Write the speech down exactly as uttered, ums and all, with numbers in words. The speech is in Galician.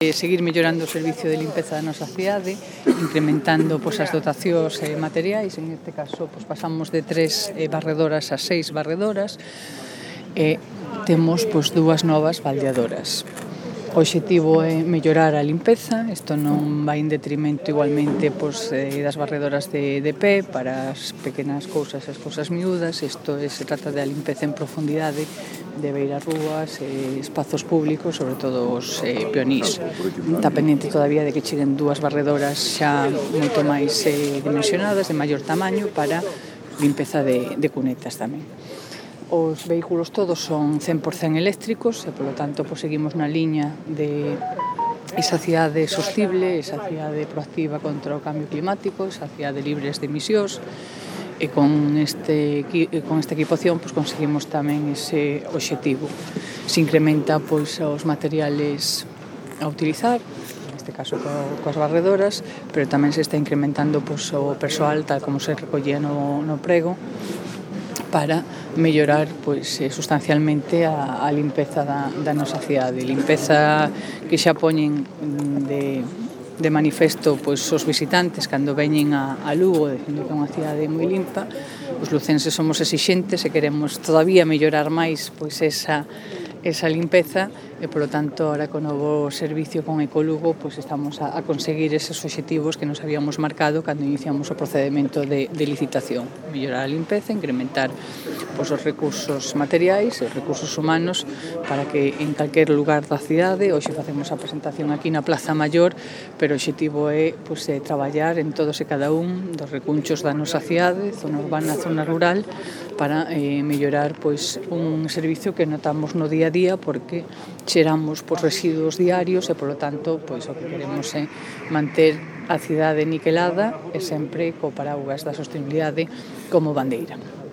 Seguir mellorando o servicio de limpeza da nosa cidade, incrementando pois, as dotacións eh, materiais, en este caso pois, pasamos de tres eh, barredoras a seis barredoras e temos pois, dúas novas baldeadoras. O obxectivo é mellorar a limpeza, isto non vai en detrimento igualmente pois, eh, das barredoras de, de pé para as pequenas cousas, as cousas miúdas, isto é, se trata da limpeza en profundidade de beiras rúas, eh, espazos públicos, sobre todo os eh, peonís. Está pendente todavía de que cheguen dúas barredoras xa moito máis eh, dimensionadas, de maior tamaño, para limpeza de, de cunetas tamén. Os vehículos todos son cen por cen eléctricos e, polo tanto, pues, seguimos na liña de esa cidade sostible, esa cidade proactiva contra o cambio climático, esa cidade libres de emisións, e con, este, con esta equipación pues, conseguimos tamén ese obxectivo. Se incrementa pois, os materiales a utilizar, neste caso coas barredoras, pero tamén se está incrementando pois, o persoal, tal como se recollía no, no prego, para mellorar pois, sustancialmente a, a limpeza da, da nosa cidade. Limpeza que xa poñen de, de manifesto pois, os visitantes cando veñen a, a Lugo, dicindo que é unha cidade moi limpa. Os lucenses somos exixentes e queremos todavía mellorar máis pois, esa, esa limpeza e, polo tanto, ahora con o novo servicio con Ecolugo pois, estamos a, a conseguir eses obxectivos que nos habíamos marcado cando iniciamos o procedimento de, de licitación. Mellorar a limpeza, incrementar pois, os recursos materiais e os recursos humanos para que en calquer lugar da cidade, hoxe facemos a presentación aquí na Plaza Maior, pero o obxectivo é pois, é traballar en todos e cada un dos recunchos da nosa cidade, zona urbana, zona rural, para eh, mellorar pois, un servicio que notamos no día a día porque xeramos pois, residuos diarios e, polo tanto, pois, o que queremos é manter a cidade niquelada e sempre co paraugas da sostenibilidade como bandeira.